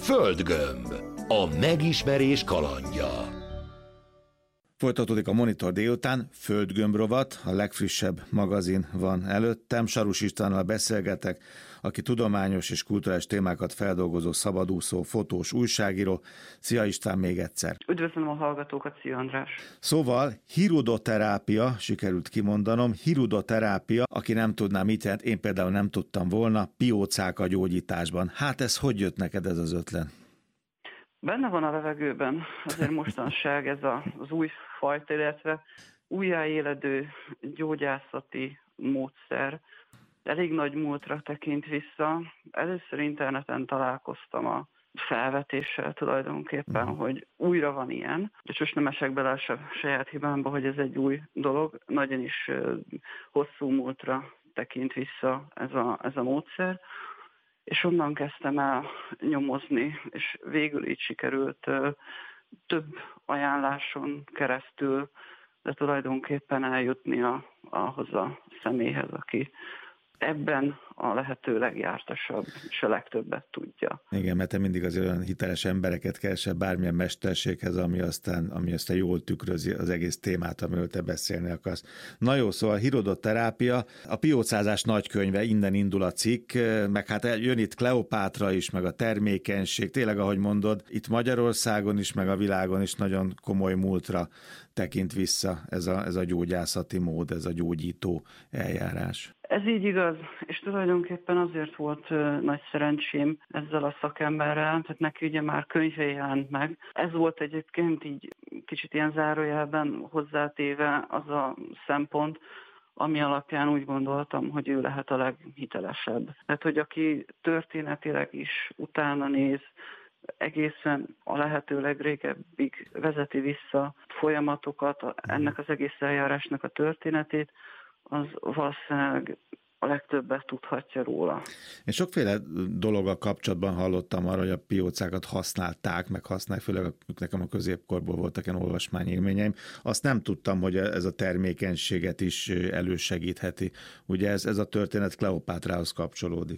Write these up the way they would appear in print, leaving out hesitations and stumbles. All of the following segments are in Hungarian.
Földgömb. A megismerés kalandja. Folytatódik a Monitor délután, Földgömb rovat, a legfrissebb magazin van előttem. Sarus Istvánnal beszélgetek, aki tudományos és kulturális témákat feldolgozó szabadúszó, fotós, újságíró. Szia István még egyszer! Üdvözlöm a hallgatókat, szia András! Szóval hirudoterápia, sikerült kimondanom, hirudoterápia, aki nem tudná mit jelent, én például nem tudtam volna, piócák a gyógyításban. Hát ez hogy jött neked ez az ötlet? Benne van a levegőben azért mostanság ez az új fajta, illetve újjáéledő gyógyászati módszer. Elég nagy múltra tekint vissza. Először interneten találkoztam a felvetéssel tulajdonképpen, hogy újra van ilyen, és most nem esek bele a saját hibámba, hogy ez egy új dolog. Nagyon is hosszú múltra tekint vissza ez a módszer. És onnan kezdtem el nyomozni, és végül így sikerült több ajánláson keresztül, de tulajdonképpen eljutni ahhoz a személyhez, aki ebben a lehető legjártasabb, és a legtöbbet tudja. Igen, mert te mindig azért olyan hiteles embereket keresel bármilyen mesterséghez, ami aztán jól tükrözi az egész témát, amiről te beszélni akarsz. Na jó, szóval hirudoterápia, a piócázás nagykönyve, innen indul a cikk, meg hát jön itt Kleopátra is, meg a termékenység, tényleg ahogy mondod, itt Magyarországon is, meg a világon is nagyon komoly múltra tekint vissza ez a gyógyászati mód, ez a gyógyító eljárás. Ez így igaz, és tulajdonképpen azért volt nagy szerencsém ezzel a szakemberrel, tehát neki ugye már könyve jelent meg. Ez volt egyébként így kicsit ilyen zárójelben hozzátéve az a szempont, ami alapján úgy gondoltam, hogy ő lehet a leghitelesebb. Tehát, hogy aki történetileg is utána néz, egészen a lehető legrégebbig vezeti vissza folyamatokat, ennek az egész eljárásnak a történetét, az valószínűleg a legtöbbet tudhatja róla. Én sokféle dologgal kapcsolatban hallottam arra, hogy a piócákat használták, meg használják, főleg nekem a középkorból voltak ilyen olvasmányélményeim. Azt nem tudtam, hogy ez a termékenységet is elősegítheti. Ugye ez a történet Kleopátrához kapcsolódik.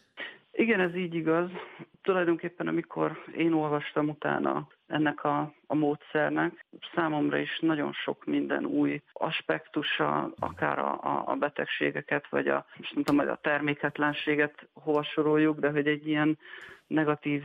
Igen, ez így igaz. Tulajdonképpen amikor én olvastam utána ennek a módszernek, számomra is nagyon sok minden új aspektusa, akár a betegségeket, vagy most nem tudom, a terméketlenséget hova soroljuk, de hogy egy ilyen negatív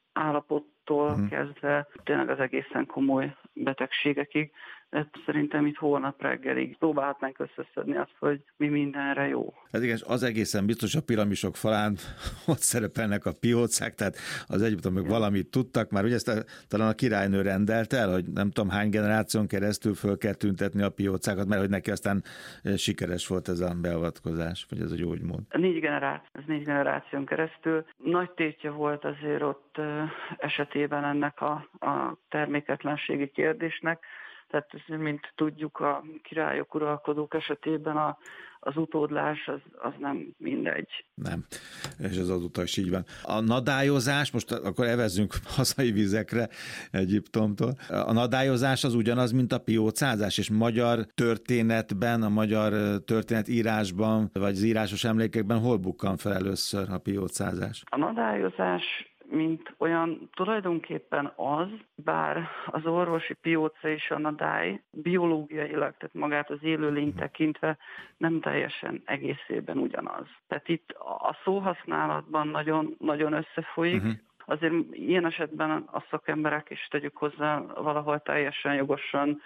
állapottól kezdve tényleg az egészen komoly betegségekig. De szerintem itt holnap reggelig próbálhatnánk összeszedni azt, hogy mi mindenre jó. Hát igen, az egészen biztos, a piramisok falán ott szerepelnek a piócák, tehát az Egyiptom meg valamit tudtak, már ugye ezt talán a királynő rendelt el, hogy nem tudom hány generáción keresztül föl kell tüntetni a piócákat, mert hogy neki aztán sikeres volt ez a beavatkozás, vagy ez a gyógymód. 4 generáción keresztül. Nagy tétje volt azért ott esetében ennek a terméketlenségi kérdésnek. Tehát, mint tudjuk, a királyok, uralkodók esetében az utódlás az nem mindegy. Nem, és ez azóta is így van. A nadályozás, most akkor evezzünk hazai vizekre Egyiptomtól. A nadályozás az ugyanaz, mint a piócázás, és magyar történetben, a magyar történetírásban, vagy az írásos emlékekben hol bukkan fel először a piócázás? A nadályozás mint olyan tulajdonképpen az, bár az orvosi pióca és a nadály biológiailag, tehát magát az élőlényt tekintve nem teljesen egészében ugyanaz. Tehát itt a szóhasználatban nagyon, nagyon összefolyik. Azért ilyen esetben a szakemberek is, tegyük hozzá, valahol teljesen jogosan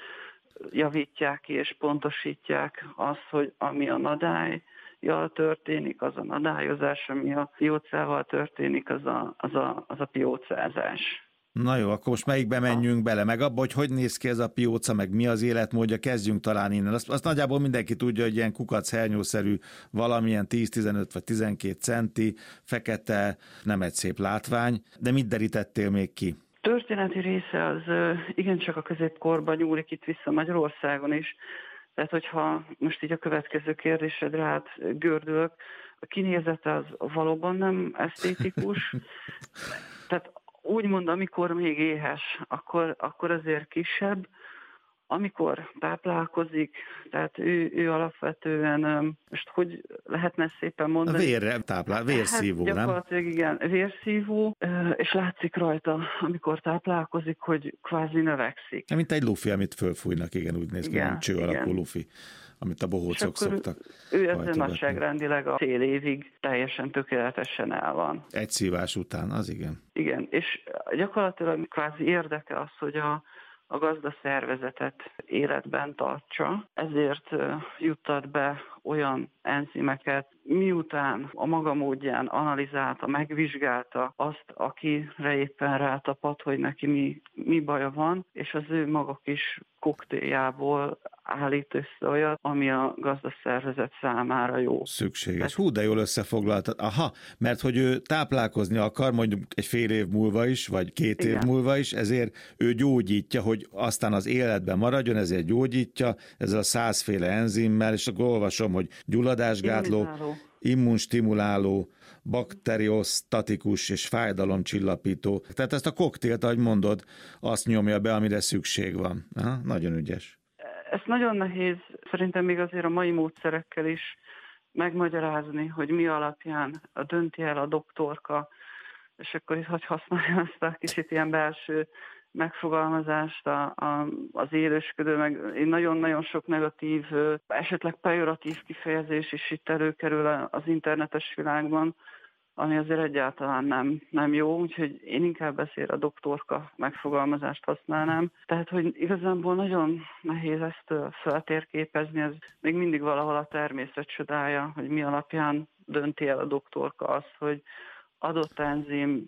javítják ki és pontosítják azt, hogy ami a nadály történik, az a nadályozás, ami a piócával történik, az a piócázás. Na jó, akkor most melyikbe menjünk bele, meg abba, hogy néz ki ez a pióca, meg mi az életmódja, kezdjünk talán innen. Azt nagyjából mindenki tudja, hogy ilyen kukac-hernyószerű valamilyen 10-15 vagy 12 centi, fekete, nem egy szép látvány, de mit derítettél még ki? Történeti része az igencsak a középkorban nyúlik itt vissza Magyarországon is. Tehát, hogyha most így a következő kérdésedre gördülök, a kinézete az valóban nem esztétikus. Tehát úgymond, amikor még éhes, akkor azért kisebb. amikor táplálkozik, tehát ő alapvetően, most hogy lehetne szépen mondani? A vérre táplál, vérszívó, hát, nem? Gyakorlatilag igen, vérszívó, és látszik rajta, amikor táplálkozik, hogy kvázi növekszik. Mint egy lufi, amit fölfújnak, igen, úgy néz ki, nem cső alakú lufi, amit a bohócok szoktak. Ő ezzel nagyságrendileg a fél évig teljesen tökéletesen el van. Egy szívás után, az igen. Igen, és gyakorlatilag kvázi érdeke az, hogy a gazdaszervezetet életben tartsa, ezért juttat be olyan enzimeket, miután a maga módján analizálta, megvizsgálta azt, akire éppen rátapad, hogy neki mi baja van, és az ő maga kis koktéljából állít össze olyat, ami a gazdaszervezet számára jó. Szükséges. Hú, de jól összefoglaltad. Aha, mert hogy ő táplálkozni akar, mondjuk egy fél év múlva is, vagy 2 év múlva is, ezért ő gyógyítja, hogy aztán az életben maradjon, ezért gyógyítja ezzel a 100 féle enzimmel, és akkor olvasom, hogy gyulladásgátló, immunstimuláló, bakteriosztatikus és fájdalomcsillapító. Tehát ezt a koktélt, ahogy mondod, azt nyomja be, amire szükség van. Aha, nagyon ügyes. Ez nagyon nehéz, szerintem még azért a mai módszerekkel is megmagyarázni, hogy mi alapján dönti el a doktorka, és akkor itt hogy használja ezt a kicsit ilyen belső megfogalmazást az élősködő, meg nagyon-nagyon sok negatív, esetleg pejoratív kifejezés is itt előkerül az internetes világban, ami azért egyáltalán nem jó, úgyhogy én inkább a doktorka megfogalmazást használnám. Tehát, hogy igazából nagyon nehéz ezt feltérképezni, ez még mindig valahol a természet csodája, hogy mi alapján dönti el a doktorka azt, hogy adott enzim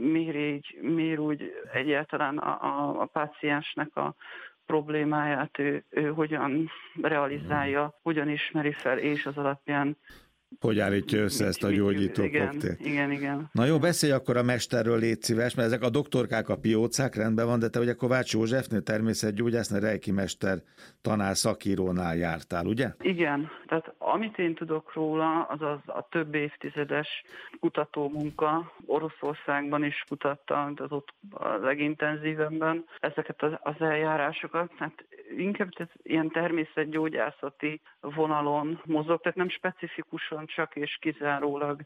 miért úgy egyáltalán a páciensnek a problémáját ő hogyan realizálja, hogyan ismeri fel, és az alapján hogy állítja össze ezt a gyógyító koktélt. Igen. Na jó, beszélj akkor a mesterről, légy szíves, mert ezek a doktorkák, a piócák, rendben van, de te ugye Kovács Józsefnél, természetgyógyásznál, reiki mester tanár szakírónál jártál, ugye? Igen, tehát amit én tudok róla, az a több évtizedes kutatómunka. Oroszországban is kutattam, tehát ott a legintenzívebben ezeket az eljárásokat. Hát inkább ilyen természetgyógyászati vonalon mozog, tehát nem specifikusan csak és kizárólag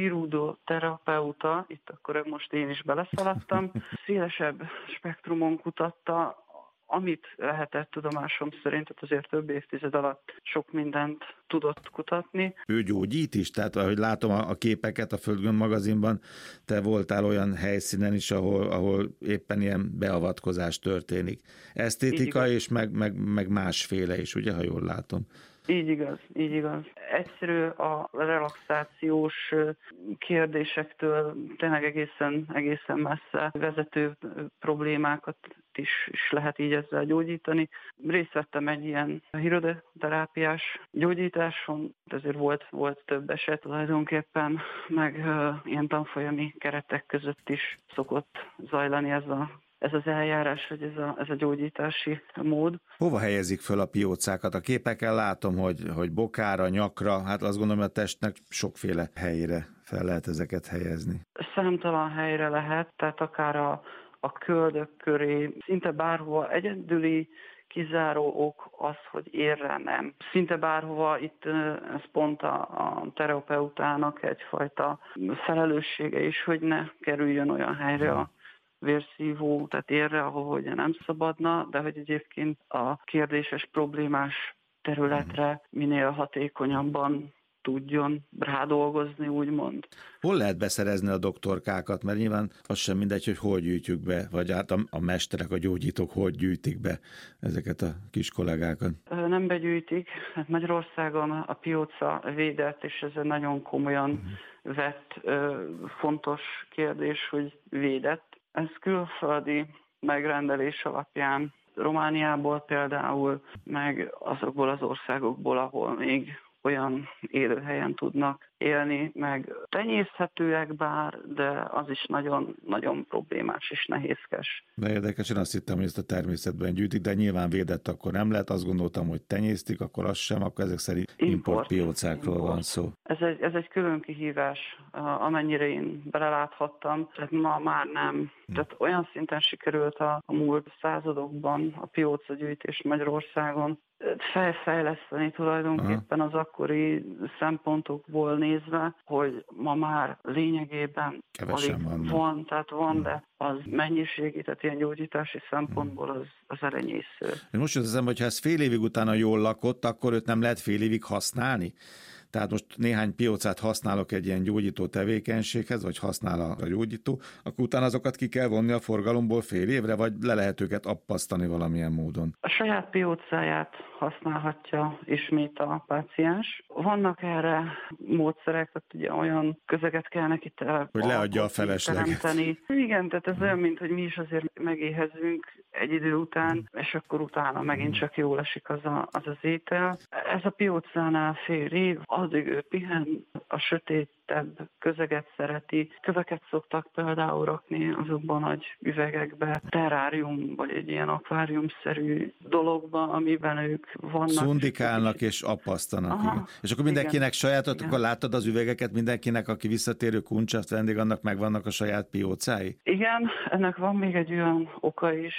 hírudoterapeuta, itt akkor most én is beleszaladtam, szélesebb spektrumon kutatta, amit lehetett tudomásom szerint, tehát azért több évtized alatt sok mindent tudott kutatni. Ő gyógyít is, tehát ahogy látom a képeket a Földgömb magazinban, te voltál olyan helyszínen is, ahol éppen ilyen beavatkozás történik. Esztétika és meg másféle is, ugye, ha jól látom. Így igaz. Egyszerű a relaxációs kérdésektől tényleg egészen messze vezető problémákat is lehet így ezzel gyógyítani. Részt vettem egy ilyen hírodoterápiás gyógyításon, ezért volt több eset tulajdonképpen, meg ilyen keretek között is szokott zajlani ez az eljárás, vagy ez a gyógyítási mód. Hova helyezik föl a piócákat? A képeken látom, hogy bokára, nyakra, hát azt gondolom, hogy a testnek sokféle helyre fel lehet ezeket helyezni. Számtalan helyre lehet, tehát akár a köldök köré, szinte bárhova. Egyedüli kizáró ok az, hogy érre nem. Szinte bárhova, itt ez pont a terapeutának egyfajta felelőssége is, hogy ne kerüljön olyan helyre a vérszívó, tehát érre, ahova ugye nem szabadna, de hogy egyébként a kérdéses, problémás területre minél hatékonyabban tudjon rádolgozni, úgymond. Hol lehet beszerezni a doktorkákat? Mert nyilván az sem mindegy, hogy gyűjtjük be, vagy hát a mesterek, a gyógyítók hogy gyűjtik be ezeket a kis kollégákat? Nem begyűjtik. Hát Magyarországon a pióca védett, és ez egy nagyon komolyan vett fontos kérdés, hogy védett. Ez külföldi megrendelés alapján Romániából például, meg azokból az országokból, ahol még olyan élőhelyen tudnak élni, meg tenyészhetőek bár, de az is nagyon, nagyon problémás és nehézkes. De érdekes, én azt hittem, hogy ezt a természetben gyűjtik, de nyilván védett akkor nem lehet. Azt gondoltam, hogy tenyésztik, akkor az sem, akkor ezek szerint import piócákról van szó. Ez egy külön kihívás, amennyire én beleláthattam, tehát ma már nem. Tehát olyan szinten sikerült a múlt századokban a piócagyűjtés Magyarországon fejleszteni tulajdonképpen az akkori szempontokból nézve, hogy ma már lényegében alig van, tehát van, de az mennyiségi, tehát ilyen gyógyítási szempontból az elenyésző. Most jut eszembe, hogy ha ez fél évig utána jól lakott, akkor őt nem lehet fél évig használni? Tehát most néhány piócát használok egy ilyen gyógyító tevékenységhez, vagy használ a gyógyító, akkor utána azokat ki kell vonni a forgalomból fél évre, vagy le lehet őket appasztani valamilyen módon? A saját piócáját használhatja ismét a páciens. Vannak erre módszerek, tehát ugye olyan közeget kell neki hogy leadja a felesleget. Igen, tehát ez olyan, mint hogy mi is azért megéhezünk egy idő után, és akkor utána megint csak jól esik az étel. Ez a piócánál fél év, addig ő pihen, a sötétebb közeget szereti. Köveket szoktak például rakni azokban nagy üvegekbe, terrárium, vagy egy ilyen akváriumszerű dologba, amiben ők vannak. Szundikálnak és appasztanak. És akkor mindenkinek sajátot, akkor láttad az üvegeket, mindenkinek, aki visszatérő kuncsast vendég, annak megvannak a saját piócái? Igen, ennek van még egy olyan oka is,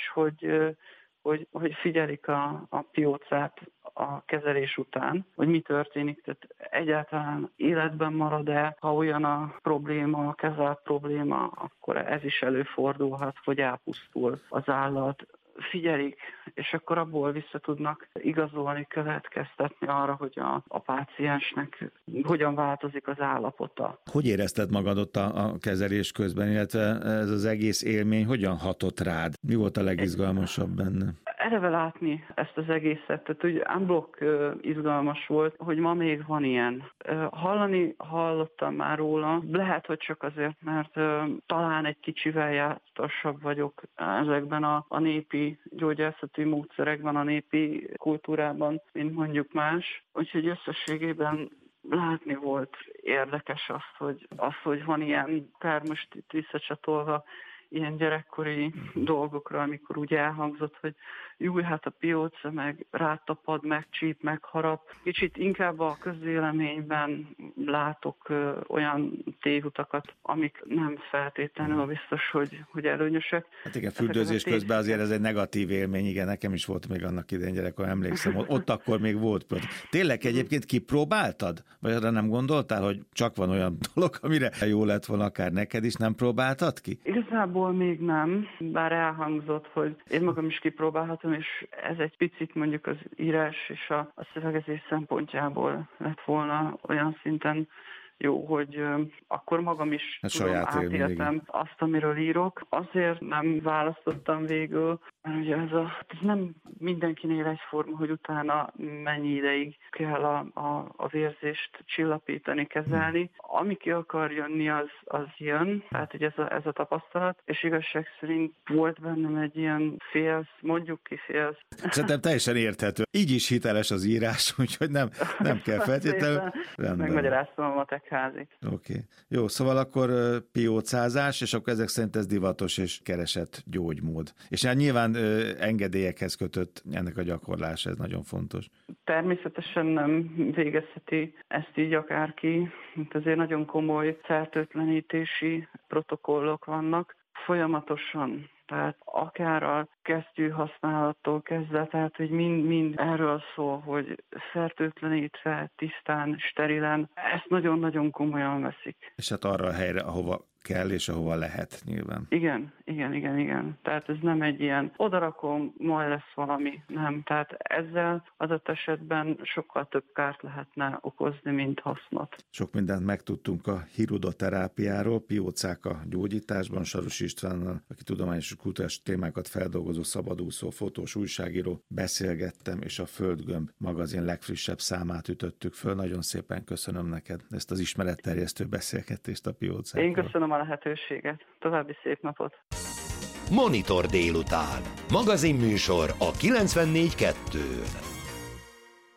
hogy figyelik a piócát a kezelés után, hogy mi történik, tehát egyáltalán életben marad-e, ha olyan a probléma, a kezelt probléma, akkor ez is előfordulhat, hogy elpusztul az állat. Figyelik, és akkor abból vissza tudnak igazolni, következtetni arra, hogy a páciensnek hogyan változik az állapota. Hogy érezted magad ott a kezelés közben, illetve ez az egész élmény hogyan hatott rád? Mi volt a legizgalmasabb benne? Eleve látni ezt az egészet, tehát úgy unblock izgalmas volt, hogy ma még van ilyen. Hallottam már róla, lehet, hogy csak azért, mert talán egy kicsivel jártasabb vagyok ezekben a népi gyógyászati módszerekben, a népi kultúrában, mint mondjuk más. Úgyhogy összességében látni volt érdekes hogy van ilyen, akár most itt visszacsatolva, ilyen gyerekkori dolgokra, amikor úgy elhangzott, hogy jó, hát a pióca meg rátapad, meg csíp, meg harap. Kicsit inkább a közvéleményben látok olyan tévutakat, amik nem feltétlenül biztos, hogy előnyösek. Hát igen, fürdőzés közben azért ez egy negatív élmény, igen, nekem is volt még annak idején gyerekkor, emlékszem, ott akkor még volt. Tényleg egyébként kipróbáltad? Vagy arra nem gondoltál, hogy csak van olyan dolog, amire jó lett volna akár neked is, nem próbáltad ki? Igazából még nem, bár elhangzott, hogy én magam is kipróbálhatom, és ez egy picit mondjuk az írás és a szövegezés szempontjából lett volna olyan szinten jó, hogy akkor magam is átéltem azt, amiről írok. Azért nem választottam végül, mert ugye ez nem mindenkinél egyforma, hogy utána mennyi ideig kell a vérzést csillapítani, kezelni. Ami ki akar jönni, az jön, tehát hogy ez a tapasztalat, és igazság szerint volt bennem egy ilyen mondjuk ki félsz. Szerintem teljesen érthető. Így is hiteles az írás, úgyhogy nem kell feltétlenül. Megmagyaráztam a matekházit. Oké. Jó, szóval akkor piócázás, és akkor ezek szerint ez divatos és keresett gyógymód. És hát nyilván engedélyekhez kötött ennek a gyakorlása, ez nagyon fontos. Természetesen nem végezheti ezt így akárki, mint azért nagyon komoly fertőtlenítési protokollok vannak. Folyamatosan, tehát akár a kesztyű használattól kezdve, tehát hogy mind erről szól, hogy fertőtlenítve, tisztán, sterilen, ezt nagyon-nagyon komolyan veszik. És hát arra a helyre, ahova kell és ahova lehet nyilván. Igen. Tehát ez nem egy ilyen odarakom, majd lesz valami, nem. Tehát ezzel adott esetben sokkal több kárt lehetne okozni, mint hasznot. Sok mindent megtudtunk a hirudoterápiáról, piócák a gyógyításban, Sarus Istvánnal, aki tudományos kultúrás témákat feldolgozó szabadúszó, fotós újságíró, beszélgettem, és a Földgömb magazin legfrissebb számát ütöttük föl. Nagyon szépen köszönöm neked ezt az ismeretterjesztő beszélgetést a piócákról. Én köszönöm a lehetőséget. További szép napot! Monitor délután. Magazinműsor a 94.2-n.